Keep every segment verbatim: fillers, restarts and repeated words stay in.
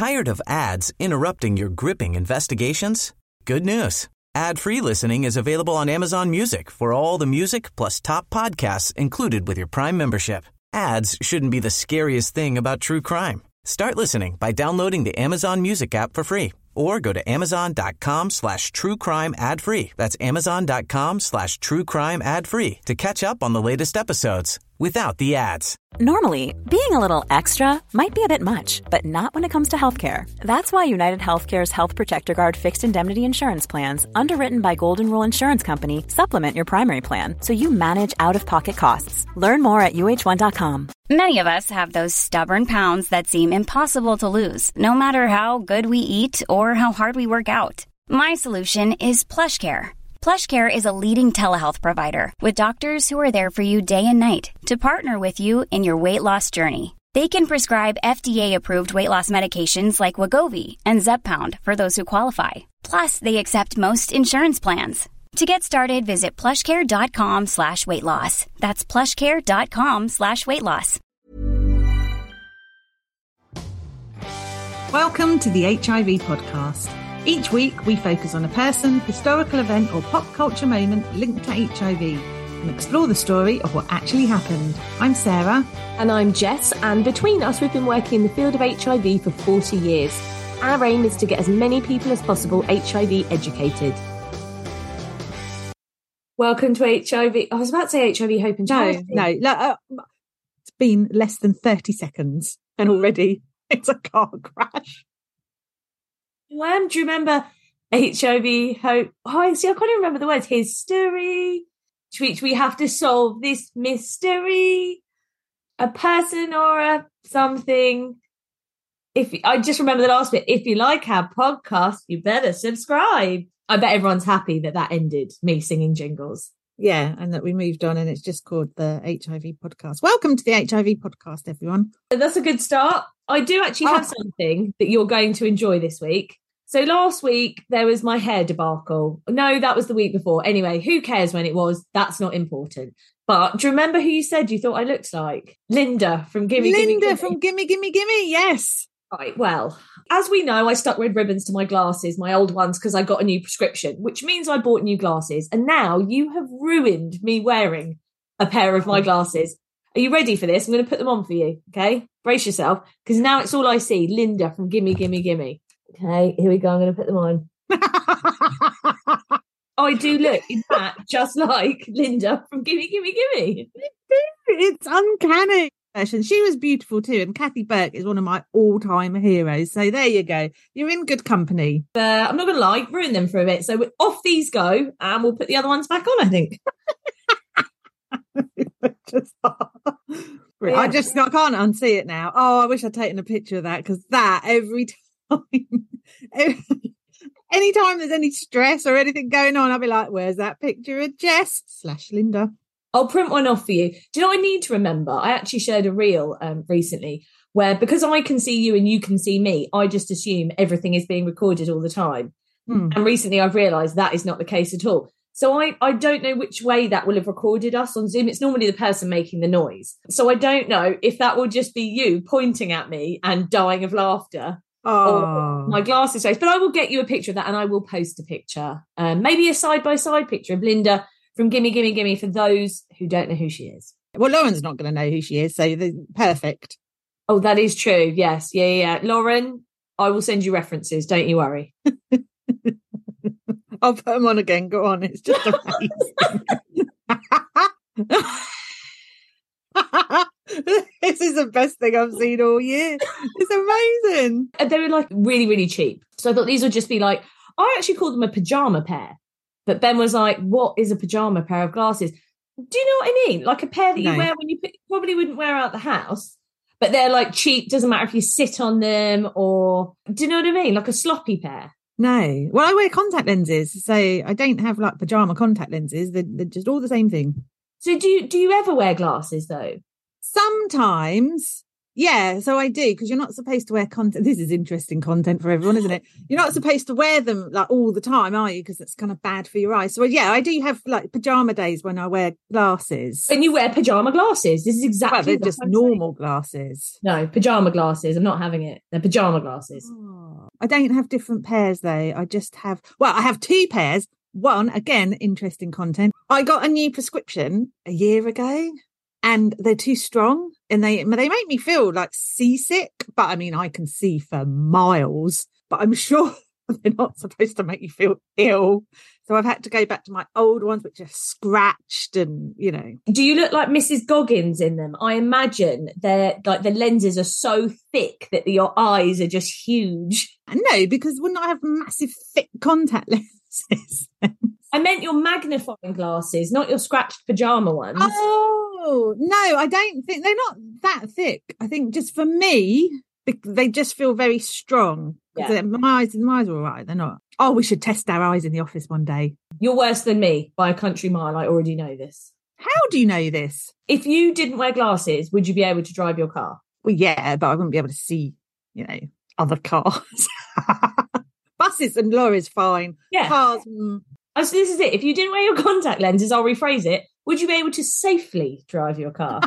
Tired of ads interrupting your gripping investigations? Good news. Ad-free listening is available on Amazon Music for all the music plus top podcasts included with your Prime membership. Ads shouldn't be the scariest thing about true crime. Start listening by downloading the Amazon Music app for free or go to amazon.com slash true crime ad free. That's amazon.com slash true crime ad free to catch up on the latest episodes without the ads. Normally, being a little extra might be a bit much, but not when it comes to healthcare. That's why United Healthcare's Health Protector Guard fixed indemnity insurance plans, underwritten by Golden Rule Insurance Company, supplement your primary plan so you manage out-of-pocket costs. Learn more at U H one dot com. Many of us have those stubborn pounds that seem impossible to lose, no matter how good we eat or how hard we work out. My solution is PlushCare. PlushCare is a leading telehealth provider with doctors who are there for you day and night to partner with you in your weight loss journey. They can prescribe F D A-approved weight loss medications like Wegovy and Zepbound for those who qualify. Plus, they accept most insurance plans. To get started, visit plushcare.com slash weight loss. That's plushcare.com slash weight loss. Welcome to the H I V podcast. Each week we focus on a person, historical event or pop culture moment linked to H I V and explore the story of what actually happened. I'm Sarah. And I'm Jess, and between us we've been working in the field of H I V for forty years. Our aim is to get as many people as possible H I V educated. Welcome to H I V. I was about to say H I V Hope and Charity. No, no. no uh, it's been less than thirty seconds and already it's a car crash. When do you remember H I V Hope? Oh, see, I can't even remember the words. History, to which we have to solve this mystery. A person or a something. If I just remember the last bit. If you like our podcast, you better subscribe. I bet everyone's happy that that ended, me singing jingles. Yeah, and that we moved on and it's just called the H I V podcast. Welcome to the H I V podcast, everyone. That's a good start. I do actually have oh. something that you're going to enjoy this week. So last week, there was my hair debacle. No, that was the week before. Anyway, who cares when it was? That's not important. But do you remember who you said you thought I looked like? Linda from Gimme Gimme Linda Gimme. from Gimme Gimme Gimme, yes. Right, well, as we know, I stuck red ribbons to my glasses, my old ones, because I got a new prescription, which means I bought new glasses. And now you have ruined me wearing a pair of my glasses. Are you ready for this? I'm going to put them on for you, okay? Brace yourself, because now it's all I see. Linda from Gimme Gimme Gimme. Okay, here we go. I'm going to put them on. I do look, in fact, just like Linda from Gimme Gimme Gimme. It's uncanny. She was beautiful too, and Kathy Burke is one of my all-time heroes. So there you go. You're in good company. Uh, I'm not going to lie, ruin them for a bit. So off these go, and we'll put the other ones back on, I think. just, yeah. I just I can't unsee it now. Oh, I wish I'd taken a picture of that, because that every time, every, anytime there's any stress or anything going on, I'll be like, where's that picture of Jess slash Linda? I'll print one off for you. Do you know what I need to remember? I actually shared a reel um, recently where, because I can see you and you can see me, I just assume everything is being recorded all the time. Hmm. And recently I've realised that is not the case at all. So I, I don't know which way that will have recorded us on Zoom. It's normally the person making the noise. So I don't know if that will just be you pointing at me and dying of laughter. Oh. Or my glasses face. But I will get you a picture of that and I will post a picture. Um, maybe a side-by-side picture of Linda from Gimme Gimme Gimme for those who don't know who she is. Well, Lauren's not going to know who she is, so perfect. Oh, that is true. Yes. Yeah, yeah. Lauren, I will send you references. Don't you worry. I'll put them on again. Go on. It's just amazing. This is the best thing I've seen all year. It's amazing. And they were like really, really cheap. So I thought these would just be like, I actually called them a pajama pair. But Ben was like, what is a pajama pair of glasses? Do you know what I mean? Like a pair that you no. wear when you probably wouldn't wear out the house, but they're like cheap. Doesn't matter if you sit on them or, do you know what I mean? Like a sloppy pair. No. Well, I wear contact lenses, so I don't have like pajama contact lenses. They're, they're just all the same thing. So do you, do you ever wear glasses though? Sometimes, Yeah, so I do, because you're not supposed to wear content. This is interesting content for everyone, isn't it? You're not supposed to wear them like all the time, are you? Because it's kind of bad for your eyes. So yeah, I do have like pajama days when I wear glasses. And you wear pajama glasses. This is exactly well, they're just I'm normal saying. Glasses. No, pajama glasses. I'm not having it. They're pajama glasses. Oh, I don't have different pairs though. I just have, well, I have two pairs. One, again, interesting content. I got a new prescription a year ago. And they're too strong, and they they make me feel like seasick. But I mean, I can see for miles. But I'm sure they're not supposed to make you feel ill. So I've had to go back to my old ones, which are scratched, and you know. Do you look like Missus Goggins in them? I imagine they're like the lenses are so thick that your eyes are just huge. No, because wouldn't I have massive thick contact lenses? I meant your magnifying glasses, not your scratched pajama ones. Oh, no, I don't think they're not that thick. I think just for me, they just feel very strong. Yeah. My eyes, my eyes are all right. They're not. Oh, we should test our eyes in the office one day. You're worse than me by a country mile. I already know this. How do you know this? If you didn't wear glasses, would you be able to drive your car? Well, yeah, but I wouldn't be able to see, you know, other cars. Buses and lorries, fine. Yeah. Cars. Mm. Oh, so this is it. If you didn't wear your contact lenses, I'll rephrase it. Would you be able to safely drive your car?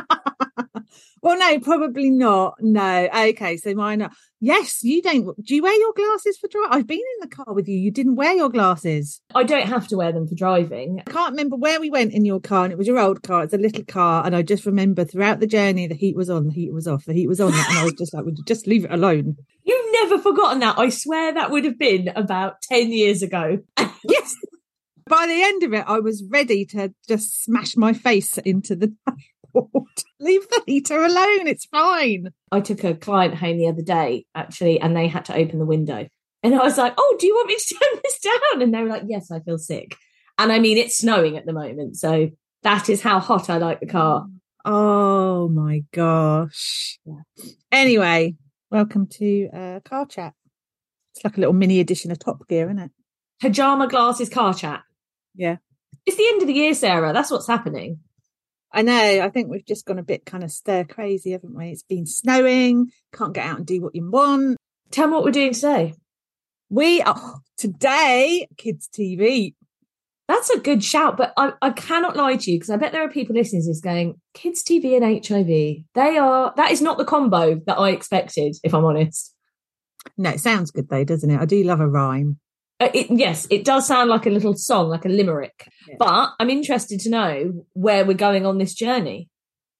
Well, no, probably not. No. Okay, so mine are. Yes, you don't. Do you wear your glasses for driving? I've been in the car with you. You didn't wear your glasses. I don't have to wear them for driving. I can't remember where we went in your car, and it was your old car. It's a little car, and I just remember throughout the journey, the heat was on, the heat was off, the heat was on, and I was just like, would you just leave it alone? You've never forgotten that. I swear that would have been about ten years ago. Yes. By the end of it, I was ready to just smash my face into the dashboard. Leave the heater alone. It's fine. I took a client home the other day, actually, and they had to open the window. And I was like, oh, do you want me to turn this down? And they were like, yes, I feel sick. And I mean, it's snowing at the moment. So that is how hot I like the car. Oh, my gosh. Yeah. Anyway, welcome to uh, Car Chat. It's like a little mini edition of Top Gear, isn't it? Pajama glasses car chat. Yeah. It's the end of the year, Sarah. That's what's happening. I know. I think we've just gone a bit kind of stir crazy, haven't we? It's been snowing. Can't get out and do what you want. Tell me what we're doing today. We are today, Kids T V. That's a good shout, but I, I cannot lie to you because I bet there are people listening to this going, Kids T V and H I V. They are, that is not the combo that I expected, if I'm honest. No, it sounds good though, doesn't it? I do love a rhyme. Uh, it, yes, it does sound like a little song, like a limerick. Yeah. But I'm interested to know where we're going on this journey.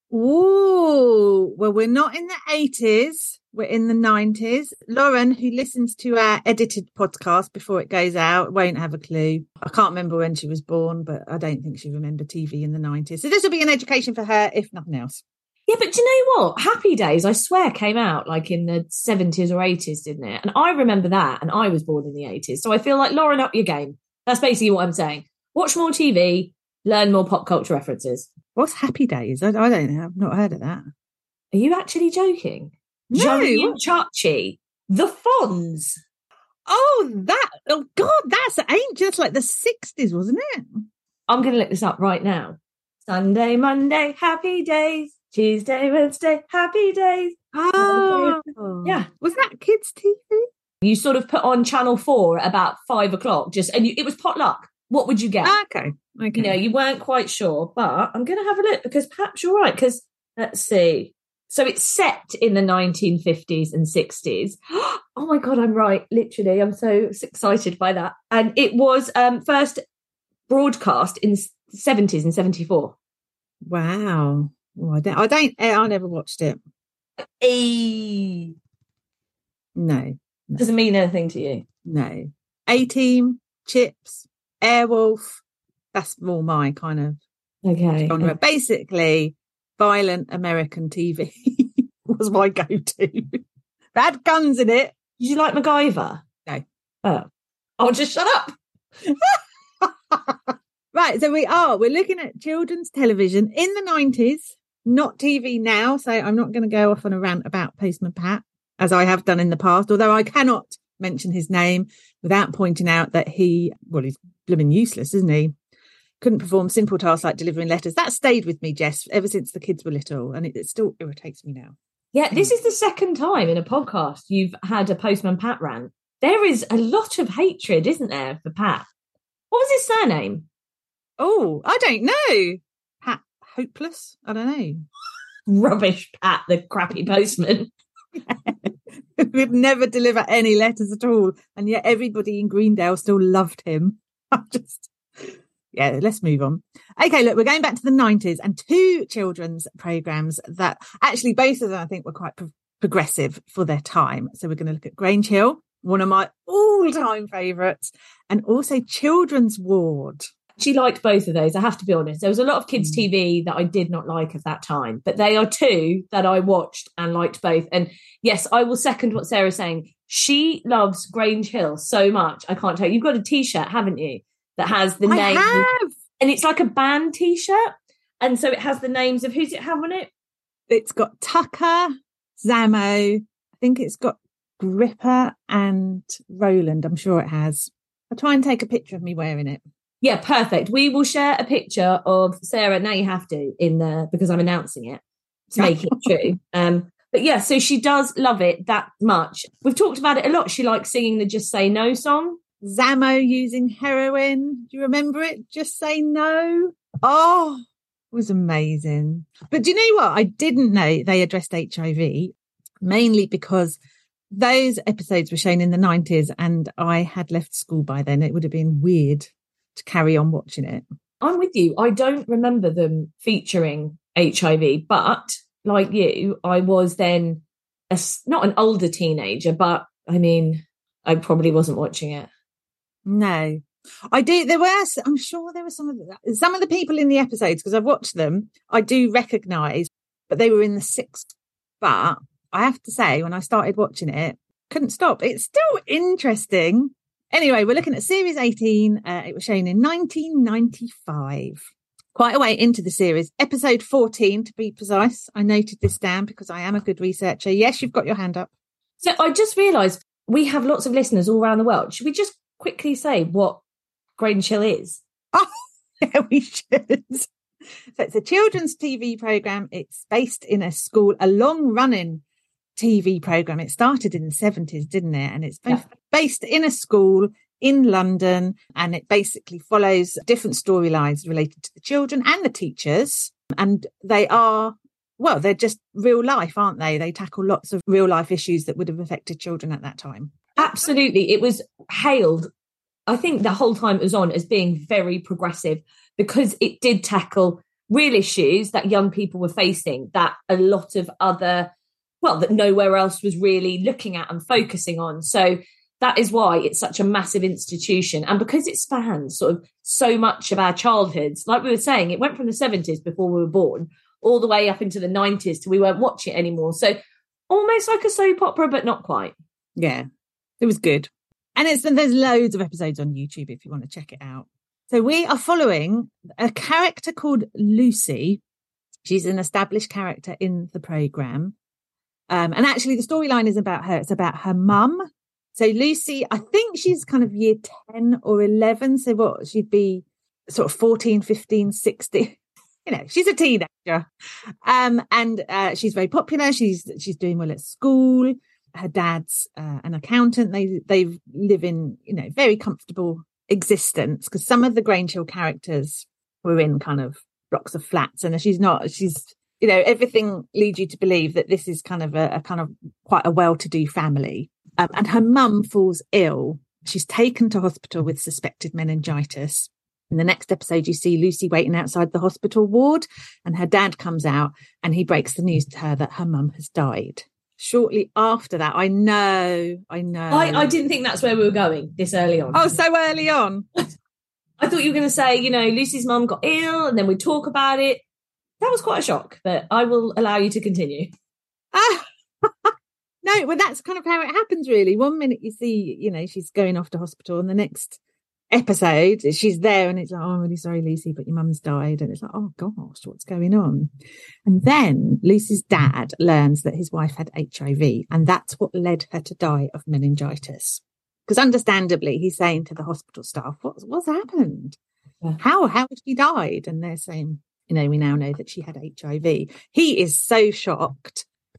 Ooh, well, we're not in the eighties. We're in the nineties. Lauren, who listens to our edited podcast before it goes out, won't have a clue. I can't remember when she was born, but I don't think she remembered T V in the nineties. So this will be an education for her, if nothing else. Yeah, but do you know what? Happy Days, I swear, came out like in the seventies or eighties, didn't it? And I remember that, and I was born in the eighties. So I feel like, Lauren, up your game. That's basically what I'm saying. Watch more T V, learn more pop culture references. What's Happy Days? I, I don't know. I've not heard of that. Are you actually joking? No. Johnny and Chachi, the Fonz. Oh, that, oh God, that's ancient. That's like the sixties, wasn't it? I'm going to look this up right now. Sunday, Monday, Happy Days. Tuesday, Wednesday, Happy Days. Oh, yeah. Was that Kids T V? You sort of put on Channel four at about five o'clock, just and you, it was potluck. What would you get? Okay, okay. You know, you weren't quite sure, but I'm going to have a look because perhaps you're right. Because let's see. So it's set in the nineteen fifties and sixties. Oh my God, I'm right. Literally, I'm so excited by that. And it was um, first broadcast in the seventies and seventy-four. Wow. Oh, I don't. I don't. I never watched it. E. No, no. Doesn't mean anything to you. No. A-Team, Chips, Airwolf. That's more my kind of okay genre. Basically, violent American T V was my go-to. Had guns in it. Did you like MacGyver? No. Oh, I'll just shut up. Right, so we are. We're looking at children's television in the nineties. Not T V now, so I'm not going to go off on a rant about Postman Pat, as I have done in the past, although I cannot mention his name without pointing out that he, well, he's blooming useless, isn't he? Couldn't perform simple tasks like delivering letters. That stayed with me, Jess, ever since the kids were little, and it, it still irritates me now. Yeah, this is the second time in a podcast you've had a Postman Pat rant. There is a lot of hatred, isn't there, for Pat? What was his surname? Oh, I don't know. Pat Hopeless? I don't know. Rubbish Pat, the crappy postman. Would never deliver any letters at all. And yet everybody in Greendale still loved him. I just... Yeah, let's move on. Okay, look, we're going back to the nineties and two children's programmes that actually both of them I think were quite pro- progressive for their time. So we're going to look at Grange Hill, one of my all-time favourites, and also Children's Ward. She liked both of those, I have to be honest. There was a lot of kids' T V that I did not like at that time, but they are two that I watched and liked both. And yes, I will second what Sarah's saying. She loves Grange Hill so much. I can't tell you. You've got a T-shirt, haven't you? That has the I name. have. And it's like a band T-shirt. And so it has the names of who's it have on it? It's got Tucker, Zamo. I think it's got Gripper and Roland. I'm sure it has. I'll try and take a picture of me wearing it. Yeah, perfect. We will share a picture of Sarah. Now you have to in there because I'm announcing it to make it true. Um, but yeah, so she does love it that much. We've talked about it a lot. She likes singing the Just Say No song. Zamo using heroin. Do you remember it? Just Say No. Oh, it was amazing. But do you know what? I didn't know they addressed H I V, mainly because those episodes were shown in the nineties and I had left school by then. It would have been weird to carry on watching it. I'm with you. I don't remember them featuring H I V, but like you, I was then a, not an older teenager, but I mean, I probably wasn't watching it. No, I do. There were, I'm sure there were some of the, some of the people in the episodes, because I've watched them, I do recognise, but they were in the sixth. But I have to say, when I started watching it, couldn't stop. It's still interesting. Anyway, we're looking at series eighteen. Uh, it was shown in nineteen ninety-five. Quite a way into the series. Episode fourteen, to be precise. I noted this down because I am a good researcher. Yes, you've got your hand up. So I just realised we have lots of listeners all around the world. Should we just quickly say what Grange Hill is? Oh, yeah, we should. So it's a children's T V programme. It's based in a school, a long-running T V programme. It started in the seventies, didn't it? And it's yeah. based in a school in London, and it basically follows different storylines related to the children and the teachers. And they are, well, they're just real life, aren't they? They tackle lots of real life issues that would have affected children at that time. Absolutely. It was hailed, I think the whole time it was on, as being very progressive because it did tackle real issues that young people were facing that a lot of other, well, that nowhere else was really looking at and focusing on. So that is why it's such a massive institution. And because it spans sort of so much of our childhoods, like we were saying, it went from the seventies before we were born all the way up into the nineties till we won't watch it anymore. So almost like a soap opera, but not quite. Yeah, it was good. And it's and there's loads of episodes on YouTube if you want to check it out. So we are following a character called Lucy. She's an established character in the programme. Um, and actually the storyline isn't about her. It's about her mum. So Lucy, I think she's kind of year ten or eleven. So what, she'd be sort of fourteen, fifteen, sixteen. You know, she's a teenager. Um, and uh, she's very popular. She's she's doing well at school. Her dad's uh, an accountant. They they live in, you know, very comfortable existence, because some of the Grange Hill characters were in kind of blocks of flats, and she's not. She's, you know, everything leads you to believe that this is kind of a, a kind of quite a well-to-do family. Um, and her mum falls ill. She's taken to hospital with suspected meningitis. In the next episode, you see Lucy waiting outside the hospital ward, and her dad comes out and he breaks the news to her that her mum has died. Shortly after that, I know, I know. I, I didn't think that's where we were going this early on. Oh, so early on. I thought you were going to say, you know, Lucy's mum got ill and then we'd talk about it. That was quite a shock, but I will allow you to continue. Ah. No, well, that's kind of how it happens, really. One minute you see, you know, she's going off to hospital, and the next episode she's there and it's like, oh, I'm really sorry, Lucy, but your mum's died. And it's like, oh gosh, what's going on? And then Lucy's dad learns that his wife had H I V, and that's what led her to die of meningitis. Because understandably, he's saying to the hospital staff, what's what's happened? Yeah. How how has she died? And they're saying, you know, we now know that she had H I V. He is so shocked.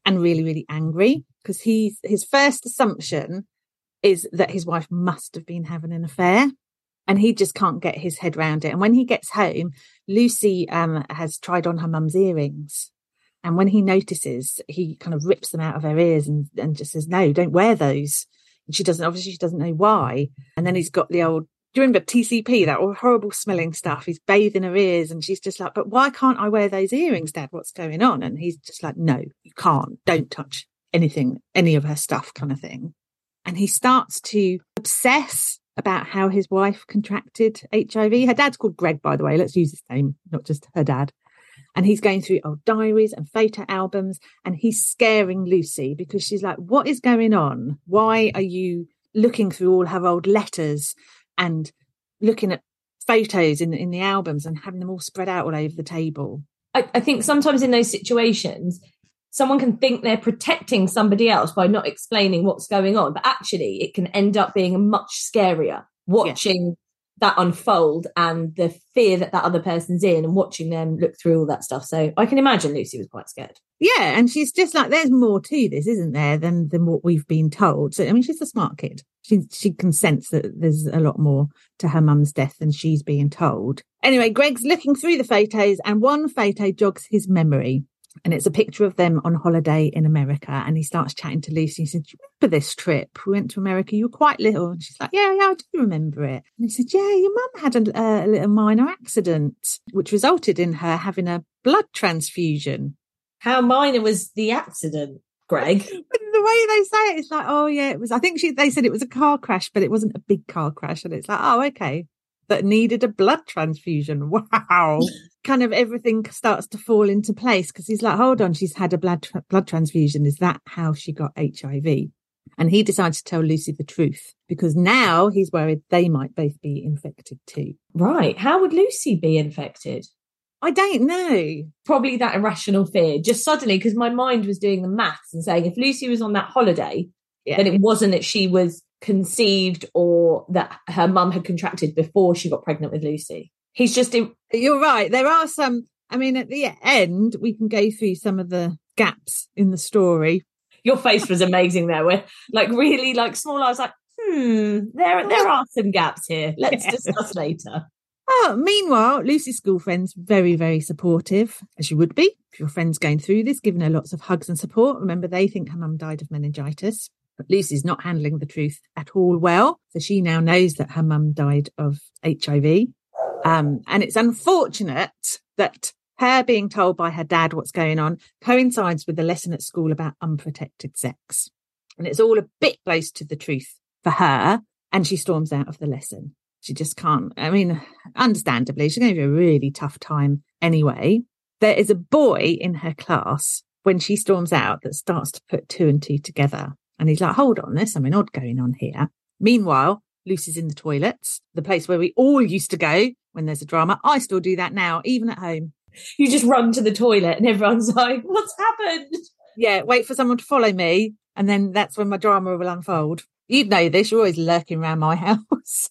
and really, really angry because he's his first assumption is that his wife must have been having an affair. And he just can't get his head around it. And when he gets home, Lucy um, has tried on her mum's earrings. And when he notices, he kind of rips them out of her ears and, and just says, no, don't wear those. And she doesn't, obviously she doesn't know why. And then he's got the old, do you remember T C P, that horrible smelling stuff? He's bathing her ears and she's just like, but why can't I wear those earrings, Dad? What's going on? And he's just like, no, you can't. Don't touch anything, any of her stuff kind of thing. And he starts to obsess about how his wife contracted H I V. Her dad's called Greg, by the way. Let's use his name, not just her dad. And he's going through old diaries and photo albums, and he's scaring Lucy because she's like, what is going on? Why are you looking through all her old letters and looking at photos in, in the albums and having them all spread out all over the table? I, I think sometimes in those situations, someone can think they're protecting somebody else by not explaining what's going on, but actually it can end up being much scarier watching yeah. that unfold and the fear that that other person's in and watching them look through all that stuff. So I can imagine Lucy was quite scared. Yeah, and she's just like, there's more to this, isn't there, than than what we've been told. So I mean, she's a smart kid. She she can sense that there's a lot more to her mum's death than she's being told. Anyway, Greg's looking through the photos, and one photo jogs his memory. And it's a picture of them on holiday in America. And he starts chatting to Lucy. He said, do you remember this trip? We went to America. You were quite little. And she's like, yeah, yeah, I do remember it. And he said, yeah, your mum had a, a little minor accident, which resulted in her having a blood transfusion. How minor was the accident, Greg? The way they say it, it's like, oh, yeah, it was. I think she. they said it was a car crash, but it wasn't a big car crash. And it's like, oh, okay. That needed a blood transfusion. Wow. Kind of everything starts to fall into place because he's like, hold on, she's had a blood tra- blood transfusion. Is that how she got H I V? And he decides to tell Lucy the truth because now he's worried they might both be infected too. Right. How would Lucy be infected? I don't know. Probably that irrational fear. Just suddenly, because my mind was doing the maths and saying if Lucy was on that holiday, yeah. then it wasn't that she was conceived or that her mum had contracted before she got pregnant with Lucy. He's just in- you're right, there are some, I mean at the end we can go through some of the gaps in the story. Your face was amazing there, where like really like small I was like hmm there there are some gaps here, let's yeah. discuss later. Oh, meanwhile, Lucy's school friends very, very supportive, as you would be if your friend's going through this, giving her lots of hugs and support. Remember, they think her mum died of meningitis. But Lucy's not handling the truth at all well. So she now knows that her mum died of H I V. Um, and it's unfortunate that her being told by her dad what's going on coincides with the lesson at school about unprotected sex. And it's all a bit close to the truth for her. And she storms out of the lesson. She just can't. I mean, understandably, she's going to have a really tough time anyway. There is a boy in her class when she storms out that starts to put two and two together. And he's like, hold on, there's something odd going on here. Meanwhile, Lucy's in the toilets, the place where we all used to go when there's a drama. I still do that now, even at home. You just run to the toilet and everyone's like, what's happened? Yeah, wait for someone to follow me. And then that's when my drama will unfold. You'd know this. You're always lurking around my house.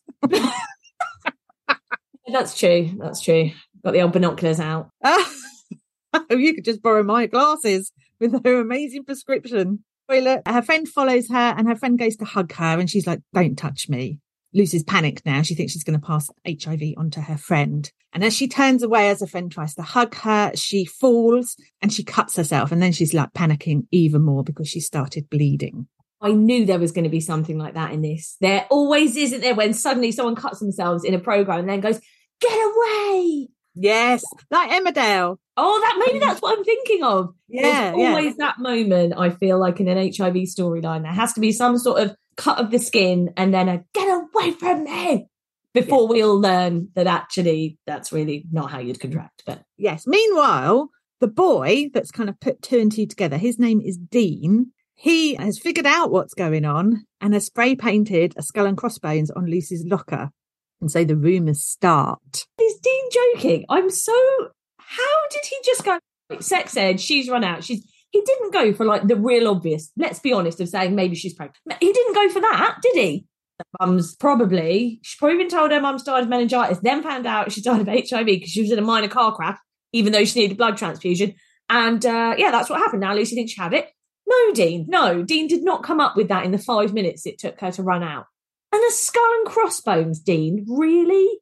That's true. That's true. Got the old binoculars out. Oh, you could just borrow my glasses with her amazing prescription. Toilet. Her friend follows her and her friend goes to hug her and she's like, don't touch me. Lucy's panicked now. She thinks she's going to pass H I V onto her friend. And as she turns away, as her friend tries to hug her, she falls and she cuts herself. And then she's like panicking even more because she started bleeding. I knew there was going to be something like that in this. There always isn't there when suddenly someone cuts themselves in a program and then goes, get away. Yes, like Emmerdale. Oh, that maybe that's what I'm thinking of. Yeah, There's always yeah. that moment, I feel like, in an H I V storyline. There has to be some sort of cut of the skin and then a get away from me before yes. we all learn that actually that's really not how you'd contract. But yes. Meanwhile, the boy that's kind of put two and two together, his name is Dean. He has figured out what's going on and has spray painted a skull and crossbones on Lucy's locker. And so the rumours start. Is Dean joking? I'm so... How did he just go, sex ed, she's run out. She's. He didn't go for like the real obvious, let's be honest, of saying maybe she's pregnant. He didn't go for that, did he? Mum's probably, she's probably been told her mum's died of meningitis, then found out she died of H I V because she was in a minor car crash, even though she needed a blood transfusion. And uh, yeah, that's what happened. Now Lucy thinks she had it. No, Dean, no. Dean did not come up with that in the five minutes it took her to run out. And a skull and crossbones, Dean, really?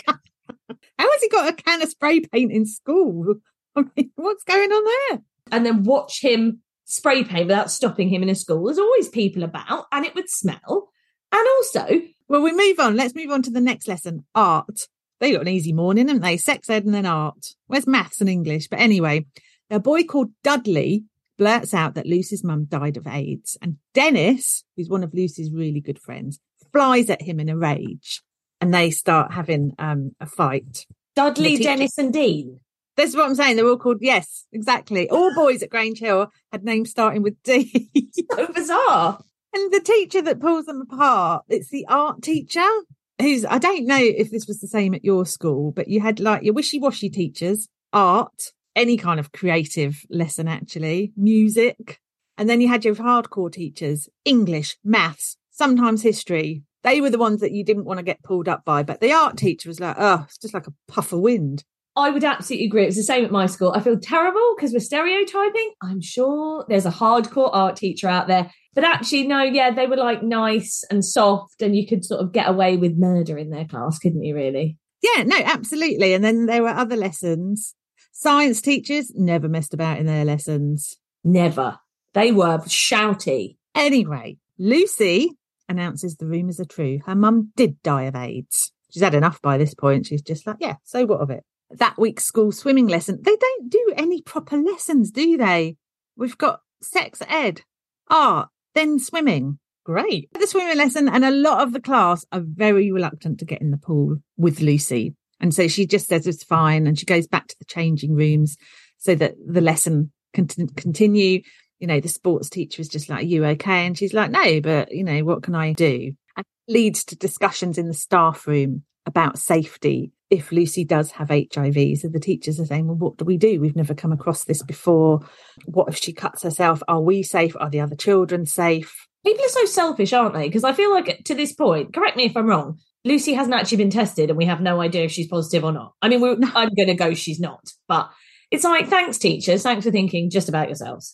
How has he got a can of spray paint in school? I mean, what's going on there? And then watch him spray paint without stopping him in a school. There's always people about and it would smell. And also... Well, we move on. Let's move on to the next lesson, art. They got an easy morning, haven't they? Sex ed and then art. Where's maths and English? But anyway, a boy called Dudley blurts out that Lucy's mum died of AIDS. And Dennis, who's one of Lucy's really good friends, flies at him in a rage. And they start having um, a fight. Dudley, Dennis and Dean. That's what I'm saying. They're all called, yes, exactly. All boys at Grange Hill had names starting with D. So bizarre. And the teacher that pulls them apart, it's the art teacher who's, I don't know if this was the same at your school, but you had like your wishy-washy teachers, art, any kind of creative lesson, actually, music. And then you had your hardcore teachers, English, maths, sometimes history. They were the ones that you didn't want to get pulled up by. But the art teacher was like, oh, it's just like a puff of wind. I would absolutely agree. It was the same at my school. I feel terrible because we're stereotyping. I'm sure there's a hardcore art teacher out there. But actually, no, yeah, they were like nice and soft and you could sort of get away with murder in their class, couldn't you, really? Yeah, no, absolutely. And then there were other lessons. Science teachers never messed about in their lessons. Never. They were shouty. Anyway, Lucy announces the rumours are true. Her mum did die of AIDS. She's had enough by this point. She's just like, yeah, so what of it? That week's school swimming lesson, they don't do any proper lessons, do they? We've got sex ed, art, then swimming. Great. The swimming lesson, and a lot of the class are very reluctant to get in the pool with Lucy. And so she just says it's fine. And she goes back to the changing rooms so that the lesson can t- continue. You know, the sports teacher is just like, are you okay? And she's like, no, but, you know, what can I do? And it leads to discussions in the staff room about safety if Lucy does have H I V. So the teachers are saying, well, what do we do? We've never come across this before. What if she cuts herself? Are we safe? Are the other children safe? People are so selfish, aren't they? Because I feel like to this point, correct me if I'm wrong, Lucy hasn't actually been tested and we have no idea if she's positive or not. I mean, we're, I'm going to go she's not. But it's like, thanks, teachers. Thanks for thinking just about yourselves.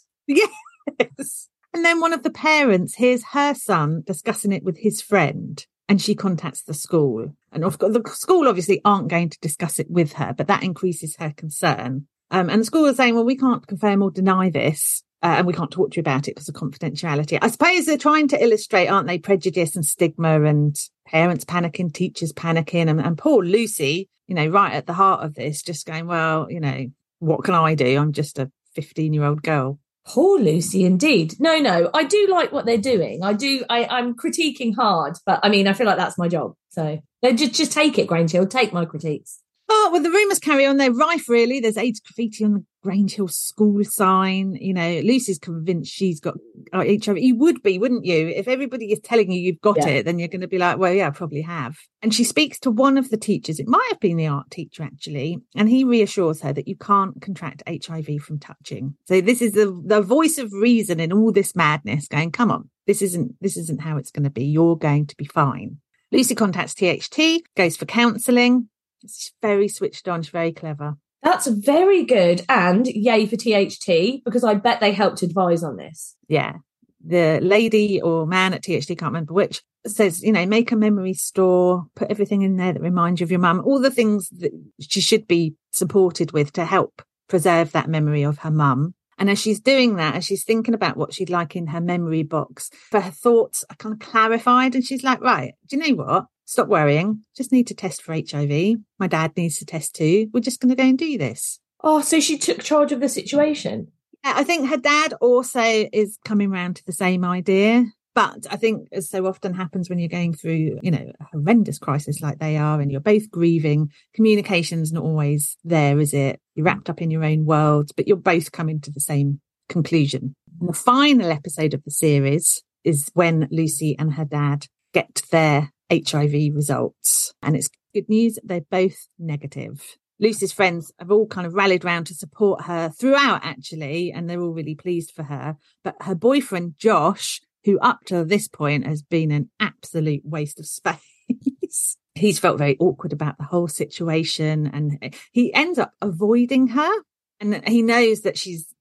Yes. And then one of the parents hears her son discussing it with his friend and she contacts the school. And of course, the school obviously aren't going to discuss it with her, but that increases her concern. Um, and the school is saying, well, we can't confirm or deny this. Uh, and we can't talk to you about it because of confidentiality. I suppose they're trying to illustrate, aren't they, prejudice and stigma and parents panicking, teachers panicking. And, and poor Lucy, you know, right at the heart of this, just going, well, you know, what can I do? I'm just a fifteen-year-old girl. Poor Lucy, indeed. No, no, I do like what they're doing. I do. I, I'm critiquing hard, but I mean, I feel like that's my job. So just, just take it, Grange Hill. Take my critiques. Oh, well, the rumours carry on. They're rife, really. There's AIDS graffiti on the Grange Hill school sign. You know, Lucy's convinced she's got H I V. You would be, wouldn't you? If everybody is telling you you've got yeah. it, then you're going to be like, well, yeah, I probably have. And she speaks to one of the teachers. It might have been the art teacher, actually. And he reassures her that you can't contract H I V from touching. So this is the, the voice of reason in all this madness going, come on, this isn't, this isn't how it's going to be. You're going to be fine. Lucy contacts T H T, goes for counselling. She's very switched on. She's very clever. That's very good. And yay for T H T, because I bet they helped advise on this. Yeah. The lady or man at T H T, can't remember which, says, you know, make a memory store, put everything in there that reminds you of your mum, all the things that she should be supported with to help preserve that memory of her mum. And as she's doing that, as she's thinking about what she'd like in her memory box, for her thoughts are kind of clarified. And she's like, right, do you know what? Stop worrying. Just need to test for H I V. My dad needs to test too. We're just going to go and do this. Oh, so she took charge of the situation. Yeah, I think her dad also is coming round to the same idea. But I think, as so often happens when you're going through, you know, a horrendous crisis like they are, and you're both grieving, communication's not always there, is it? You're wrapped up in your own world, but you're both coming to the same conclusion. And the final episode of the series is when Lucy and her dad get their H I V results. And it's good news, they're both negative. Lucy's friends have all kind of rallied round to support her throughout, actually, and they're all really pleased for her. But her boyfriend, Josh, who up to this point has been an absolute waste of space, he's felt very awkward about the whole situation, and he ends up avoiding her. And he knows that she's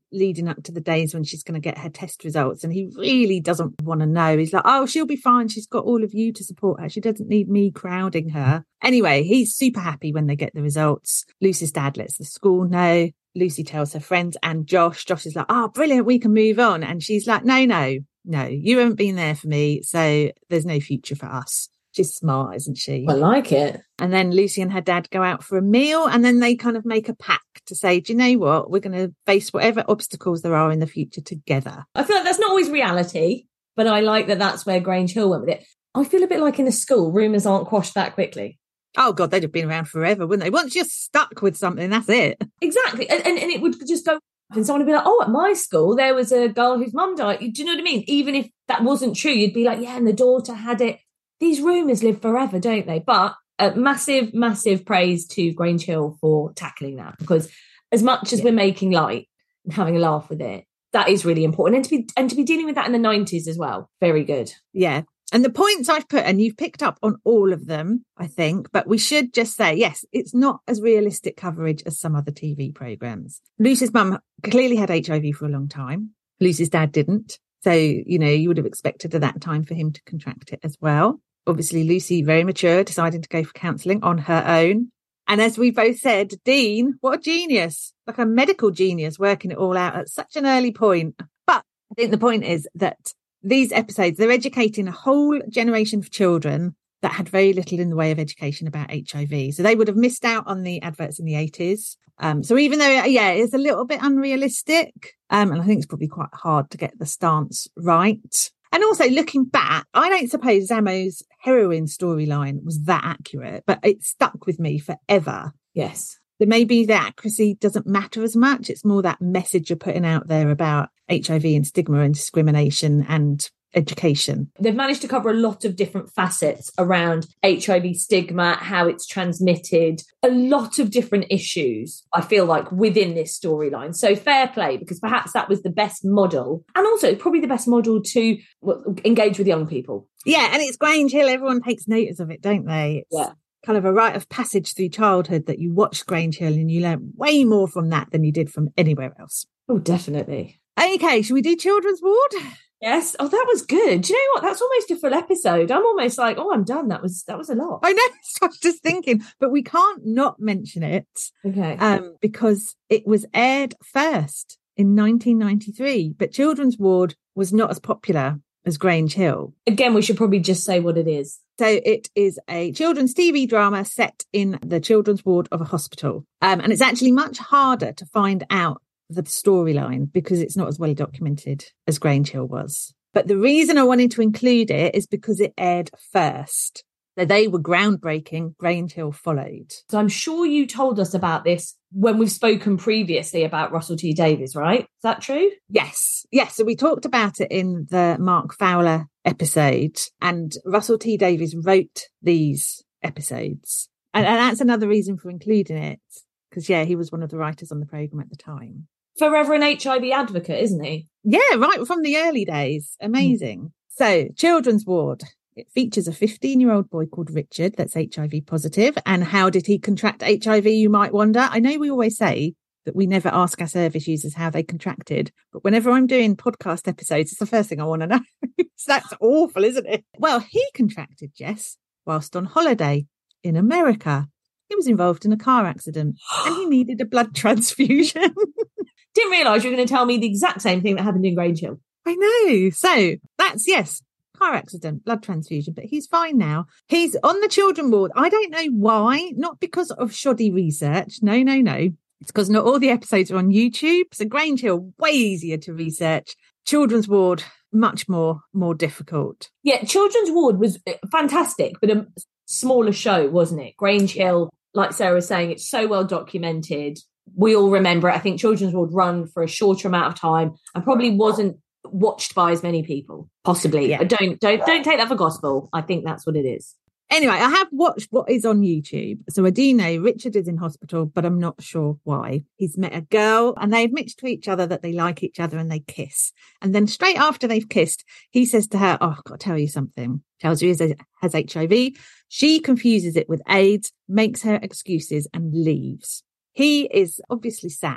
leading up to the days when she's going to get her test results. And he really doesn't want to know. He's like, oh, she'll be fine. She's got all of you to support her. She doesn't need me crowding her. Anyway, he's super happy when they get the results. Lucy's dad lets the school know. Lucy tells her friends and Josh. Josh is like, oh, brilliant, we can move on. And she's like, no, no, no, you haven't been there for me. So there's no future for us. She's smart, isn't she? I like it. And then Lucy and her dad go out for a meal, and then they kind of make a pact to say, do you know what? We're going to face whatever obstacles there are in the future together. I feel like that's not always reality, but I like that that's where Grange Hill went with it. I feel a bit like in a school, rumours aren't quashed that quickly. Oh, God, they'd have been around forever, wouldn't they? Once you're stuck with something, that's it. Exactly. And, and, and it would just go, and someone would be like, oh, at my school, there was a girl whose mum died. Do you know what I mean? Even if that wasn't true, you'd be like, yeah, and the daughter had it. These rumours live forever, don't they? But uh, massive, massive praise to Grange Hill for tackling that, because as much as yeah. we're making light and having a laugh with it, that is really important. And to be and to be dealing with that in the nineties as well. Very good. Yeah. And the points I've put, and you've picked up on all of them, I think, but we should just say, yes, it's not as realistic coverage as some other T V programmes. Lucy's mum clearly had H I V for a long time. Lucy's dad didn't. So, you know, you would have expected at that time for him to contract it as well. Obviously, Lucy, very mature, deciding to go for counselling on her own. And as we both said, Dean, what a genius, like a medical genius, working it all out at such an early point. But I think the point is that these episodes, they're educating a whole generation of children that had very little in the way of education about H I V. So they would have missed out on the adverts in the eighties. Um, so even though, yeah, it's a little bit unrealistic, um, and I think it's probably quite hard to get the stance right. And also looking back, I don't suppose Zamo's heroine storyline was that accurate, but it stuck with me forever. Yes. That maybe the accuracy doesn't matter as much. It's more that message you're putting out there about H I V and stigma and discrimination and education. They've managed to cover a lot of different facets around H I V stigma, how it's transmitted, a lot of different issues, I feel like, within this storyline. So fair play, because perhaps that was the best model, and also probably the best model to well, engage with young people. Yeah, and it's Grange Hill. Everyone takes notice of it, don't they? It's yeah. kind of a rite of passage through childhood that you watch Grange Hill and you learn way more from that than you did from anywhere else. Oh, definitely. Okay, should we do Children's Ward? Yes. Oh, that was good. Do you know what? That's almost a full episode. I'm almost like, oh, I'm done. That was that was a lot. I know. I was just thinking, but we can't not mention it. Okay. Um, because it was aired first in nineteen ninety-three, but Children's Ward was not as popular as Grange Hill. Again, we should probably just say what it is. So it is a children's T V drama set in the children's ward of a hospital. Um, and it's actually much harder to find out the storyline because it's not as well documented as Grange Hill was. But the reason I wanted to include it is because it aired first. So they were groundbreaking. Grange Hill followed. So I'm sure you told us about this when we've spoken previously about Russell T Davies, right? Is that true? Yes. Yes. So we talked about it in the Mark Fowler episode, and Russell T Davies wrote these episodes. And, and that's another reason for including it. Because, yeah, he was one of the writers on the programme at the time. Forever an H I V advocate, isn't he? Yeah, right from the early days. Amazing. Mm. So, Children's Ward. It features a fifteen-year-old boy called Richard that's H I V positive. And how did he contract H I V, you might wonder? I know we always say that we never ask our service users how they contracted, but whenever I'm doing podcast episodes, it's the first thing I want to know. So that's awful, isn't it? Well, he contracted, Jess, whilst on holiday in America. He was involved in a car accident and he needed a blood transfusion. Didn't realise you were going to tell me the exact same thing that happened in Grange Hill. I know. So that's, yes, car accident, blood transfusion, but he's fine now. He's on the children ward. I don't know why, not because of shoddy research. No, no, no. It's because not all the episodes are on YouTube. So Grange Hill, way easier to research. Children's Ward, much more, more difficult. Yeah, Children's Ward was fantastic, but a smaller show, wasn't it? Grange Hill, like Sarah was saying, it's so well documented. We all remember it. I think Children's Ward run for a shorter amount of time and probably wasn't watched by as many people, possibly. Yeah. But don't don't don't take that for gospel. I think that's what it is. Anyway, I have watched what is on YouTube. So I do know Richard is in hospital, but I'm not sure why. He's met a girl and they admit to each other that they like each other and they kiss. And then straight after they've kissed, he says to her, oh, I've got to tell you something. Tells her he has H I V. She confuses it with AIDS, makes her excuses and leaves. He is obviously sad.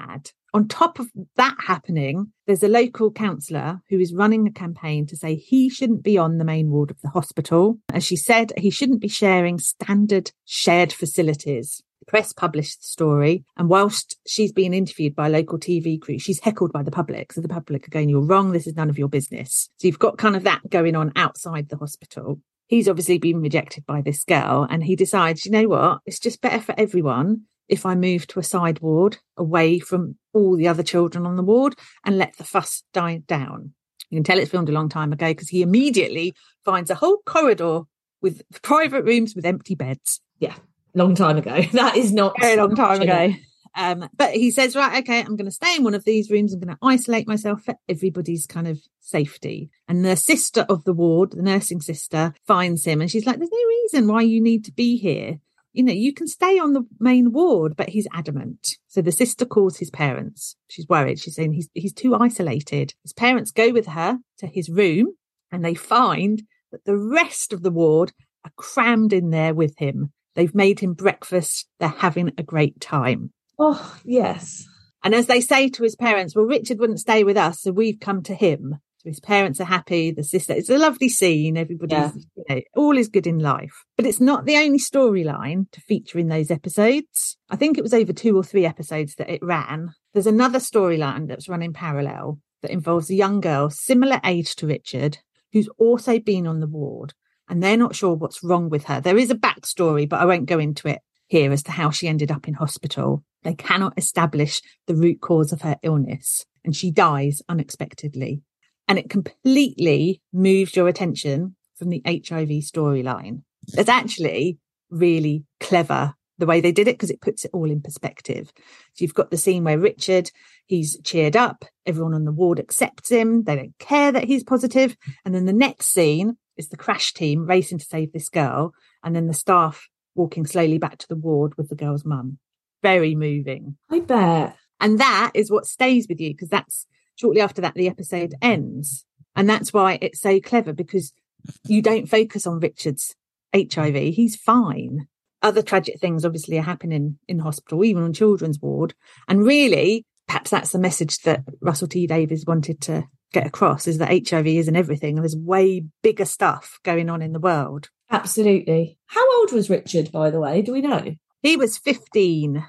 On top of that happening, there's a local councillor who is running a campaign to say he shouldn't be on the main ward of the hospital. As she said, he shouldn't be sharing standard shared facilities. The press published the story, and whilst she's being interviewed by a local T V crew, she's heckled by the public. So the public are going, "You're wrong, this is none of your business." So you've got kind of that going on outside the hospital. He's obviously been rejected by this girl, and he decides, you know what, it's just better for everyone if I move to a side ward away from all the other children on the ward and let the fuss die down. You can tell it's filmed a long time ago because he immediately finds a whole corridor with private rooms with empty beds. Yeah, long time ago. That is not a very long time ago. Um, but he says, right, okay, I'm going to stay in one of these rooms. I'm going to isolate myself for everybody's kind of safety. And the sister of the ward, the nursing sister, finds him and she's like, there's no reason why you need to be here. You know, you can stay on the main ward, but he's adamant. So the sister calls his parents. She's worried. She's saying he's he's too isolated. His parents go with her to his room and they find that the rest of the ward are crammed in there with him. They've made him breakfast. They're having a great time. Oh, yes. And as they say to his parents, well, Richard wouldn't stay with us, so we've come to him. So his parents are happy. The sister, it's a lovely scene. Everybody's, yeah. you know, all is good in life. But it's not the only storyline to feature in those episodes. I think it was over two or three episodes that it ran. There's another storyline that's run in parallel that involves a young girl, similar age to Richard, who's also been on the ward. And they're not sure what's wrong with her. There is a backstory, but I won't go into it here as to how she ended up in hospital. They cannot establish the root cause of her illness. And she dies unexpectedly. And it completely moves your attention from the H I V storyline. It's actually really clever the way they did it because it puts it all in perspective. So you've got the scene where Richard, he's cheered up. Everyone on the ward accepts him. They don't care that he's positive. And then the next scene is the crash team racing to save this girl. And then the staff walking slowly back to the ward with the girl's mum. Very moving. I bet. And that is what stays with you because that's shortly after that, the episode ends. And that's why it's so clever because you don't focus on Richard's H I V. He's fine. Other tragic things obviously are happening in hospital, even on children's ward. And really, perhaps that's the message that Russell T Davies wanted to get across is that H I V isn't everything. There's way bigger stuff going on in the world. Absolutely. How old was Richard, by the way? Do we know? He was fifteen.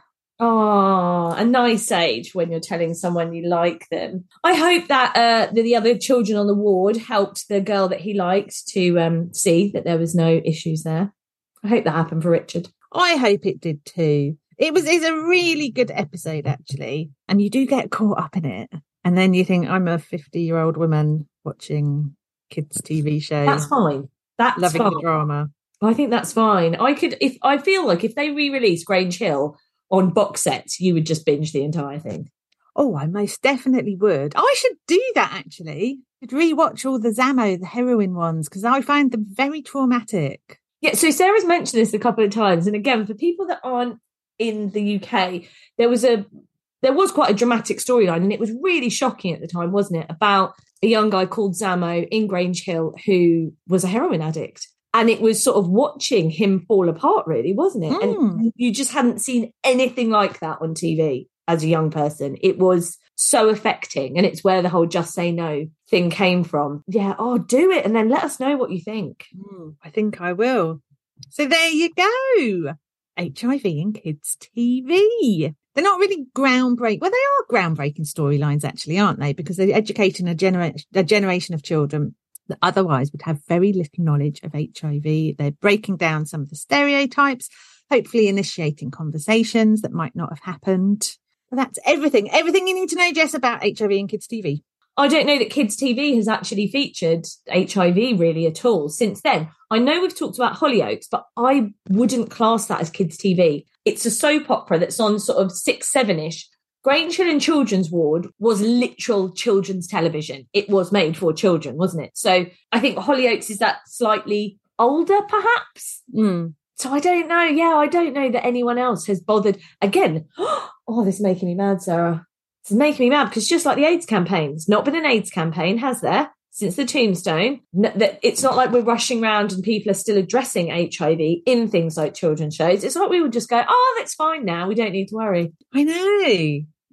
Oh, a nice age when you're telling someone you like them. I hope that uh, the, the other children on the ward helped the girl that he liked to um, see that there was no issues there. I hope that happened for Richard. I hope it did too. It was it's a really good episode, actually. And you do get caught up in it. And then you think, I'm a fifty-year-old woman watching kids' T V shows. That's fine. That's loving fine. the drama. I think that's fine. I could, if I feel like if they re-release Grange Hill on box sets, you would just binge the entire thing. Oh, I most definitely would. I should do that, actually. I'd rewatch all the Zamo, the heroin ones, because I find them very traumatic. Yeah, so Sarah's mentioned this a couple of times. And again, for people that aren't in the U K, there was a there was quite a dramatic storyline, and it was really shocking at the time, wasn't it? About a young guy called Zamo in Grange Hill who was a heroin addict. And it was sort of watching him fall apart, really, wasn't it? Mm. And you just hadn't seen anything like that on T V as a young person. It was so affecting. And it's where the whole just say no thing came from. Yeah, oh, do it. And then let us know what you think. Mm, I think I will. So there you go. H I V in kids' T V. They're not really groundbreaking. Well, they are groundbreaking storylines, actually, aren't they? Because they're educating a, genera- a generation of children that otherwise would have very little knowledge of H I V. They're breaking down some of the stereotypes, hopefully initiating conversations that might not have happened. But that's everything. Everything you need to know, Jess, about H I V and kids' T V. I don't know that kids' T V has actually featured H I V really at all since then. I know we've talked about Hollyoaks, but I wouldn't class that as kids' T V. It's a soap opera that's on sort of six, seven-ish. Grange Hill and Children's Ward was literal children's television. It was made for children, wasn't it? So I think Hollyoaks is that slightly older, perhaps. Mm. So I don't know. Yeah, I don't know that anyone else has bothered. Again, oh, this is making me mad, Sarah. This is making me mad because just like the AIDS campaign, there's not been an AIDS campaign, has there? Since the Tombstone, it's not like we're rushing around and people are still addressing H I V in things like children's shows. It's like we would just go, oh, that's fine now. We don't need to worry. I know.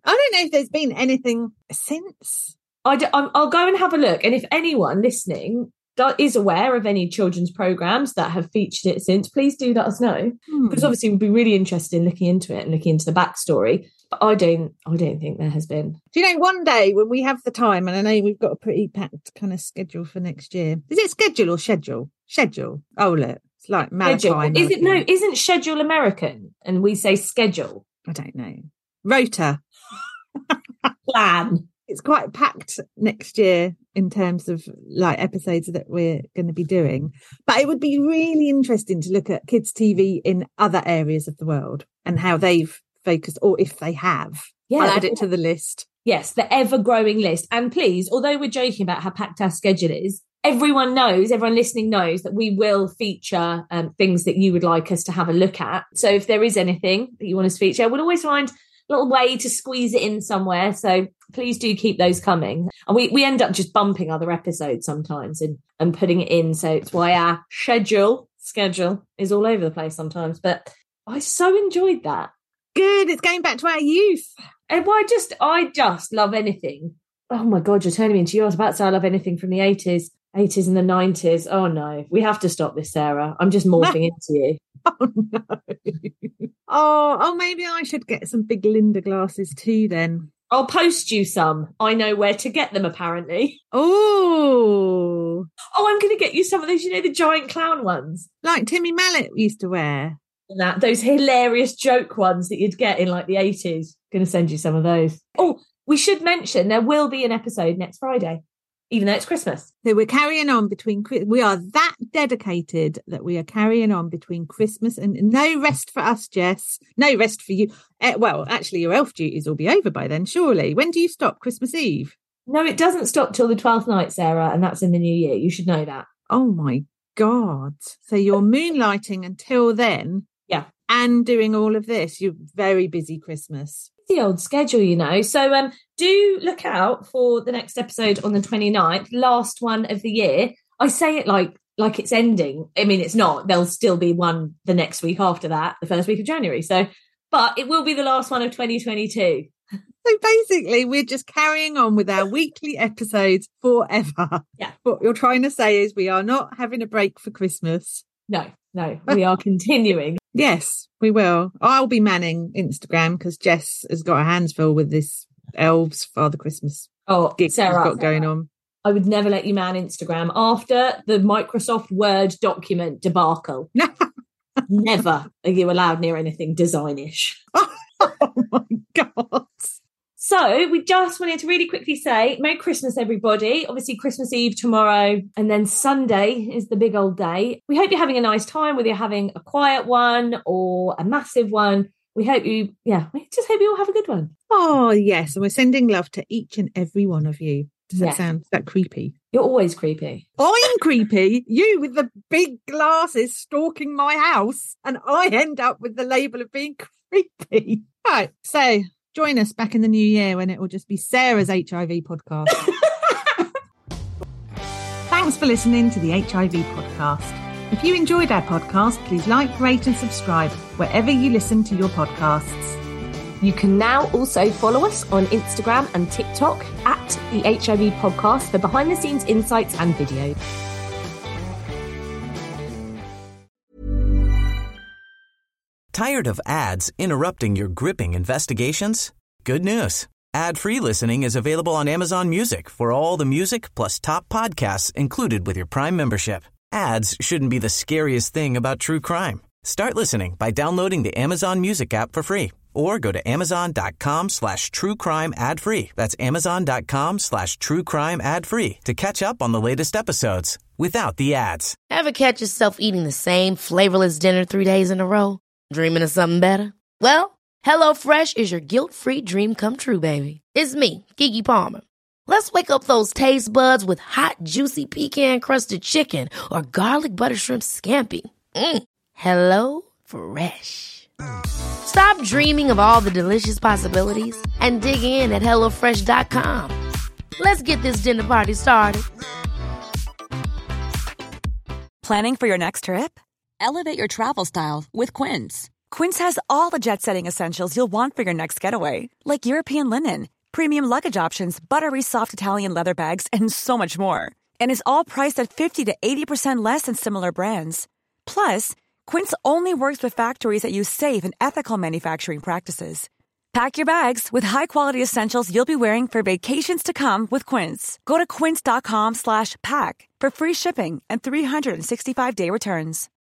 I don't know if there's been anything since. I d- I'll go and have a look. And if anyone listening is aware of any children's programmes that have featured it since, please do let us know. Hmm. Because obviously we'd be really interested in looking into it and looking into the backstory. But I don't I don't think there has been. Do you know, one day when we have the time, and I know we've got a pretty packed kind of schedule for next year. Is it schedule or schedule? Schedule. Oh, look. It's like Malachi. Is it, no, isn't schedule American? And we say schedule. I don't know. Rota. Plan. It's quite packed next year in terms of like episodes that we're going to be doing. But it would be really interesting to look at kids' T V in other areas of the world and how they've focused, or if they have. Yeah, I'll add it to the list. Yes, the ever-growing list. And please, although we're joking about how packed our schedule is, everyone knows, everyone listening knows that we will feature um, things that you would like us to have a look at. So if there is anything that you want us to feature, we'll always find little way to squeeze it in somewhere. So please do keep those coming. And we, we end up just bumping other episodes sometimes and, and putting it in. So it's why our schedule schedule is all over the place sometimes. But I so enjoyed that. Good. It's going back to our youth. And I just, I just love anything. Oh my God, you're turning me into you. I was about to say I love anything from the eighties, eighties and the nineties. Oh no, we have to stop this, Sarah. I'm just morphing into you. Oh no. Oh, oh, maybe I should get some big Linda glasses too then. I'll post you some. I know where to get them, apparently. Oh. Oh, I'm going to get you some of those, you know, the giant clown ones. Like Timmy Mallet used to wear. And that, those hilarious joke ones that you'd get in like the eighties. Going to send you some of those. Oh, we should mention there will be an episode next Friday, even though it's Christmas. So we're carrying on between, we are that dedicated that we are carrying on between Christmas and no rest for us, Jess. No rest for you. Uh, well, actually, your elf duties will be over by then, surely. When do you stop? Christmas Eve? No, it doesn't stop till the twelfth night, Sarah, and that's in the new year. You should know that. Oh my God. So you're moonlighting until then? Yeah. And doing all of this. You're very busy Christmas. The old schedule, you know. So um, do look out for the next episode on the twenty-ninth, last one of the year. I say it like like it's ending. I mean, it's not. There'll still be one the next week after that, the first week of January. So, but it will be the last one of twenty twenty-two. So basically, we're just carrying on with our weekly episodes forever. Yeah. What you're trying to say is we are not having a break for Christmas. No, no, we are continuing. Yes, we will. I'll be manning Instagram because Jess has got her hands full with this elves Father Christmas oh, gig Sarah, she's got Sarah, going on. I would never let you man Instagram after the Microsoft Word document debacle. Never are you allowed near anything designish. Oh my God. So we just wanted to really quickly say Merry Christmas, everybody. Obviously, Christmas Eve tomorrow, and then Sunday is the big old day. We hope you're having a nice time, whether you're having a quiet one or a massive one. We hope you, yeah, we just hope you all have a good one. Oh, yes. And we're sending love to each and every one of you. Does that yes. sound is that creepy? You're always creepy. I'm creepy. You with the big glasses stalking my house, and I end up with the label of being creepy. Right. So join us back in the new year when it will just be Sarah's H I V podcast. Thanks for listening to the H I V podcast. If you enjoyed our podcast, please like, rate and subscribe wherever you listen to your podcasts. You can now also follow us on Instagram and TikTok at the H I V podcast for behind the scenes insights and videos. Tired of ads interrupting your gripping investigations? Good news. Ad-free listening is available on Amazon Music for all the music plus top podcasts included with your Prime membership. Ads shouldn't be the scariest thing about true crime. Start listening by downloading the Amazon Music app for free or go to amazon.com slash true crime ad free. That's amazon.com slash true crime ad free to catch up on the latest episodes without the ads. Ever catch yourself eating the same flavorless dinner three days in a row? Dreaming of something better? Well, HelloFresh is your guilt-free dream come true, baby. It's me, Keke Palmer. Let's wake up those taste buds with hot, juicy pecan-crusted chicken or garlic butter shrimp scampi. Mm. Hello Fresh. Stop dreaming of all the delicious possibilities and dig in at hello fresh dot com. Let's get this dinner party started. Planning for your next trip? Elevate your travel style with Quince. Quince has all the jet-setting essentials you'll want for your next getaway, like European linen, premium luggage options, buttery soft Italian leather bags, and so much more. And is all priced at fifty to eighty percent less than similar brands. Plus, Quince only works with factories that use safe and ethical manufacturing practices. Pack your bags with high-quality essentials you'll be wearing for vacations to come with Quince. Go to quince.com slash pack for free shipping and three sixty-five day returns.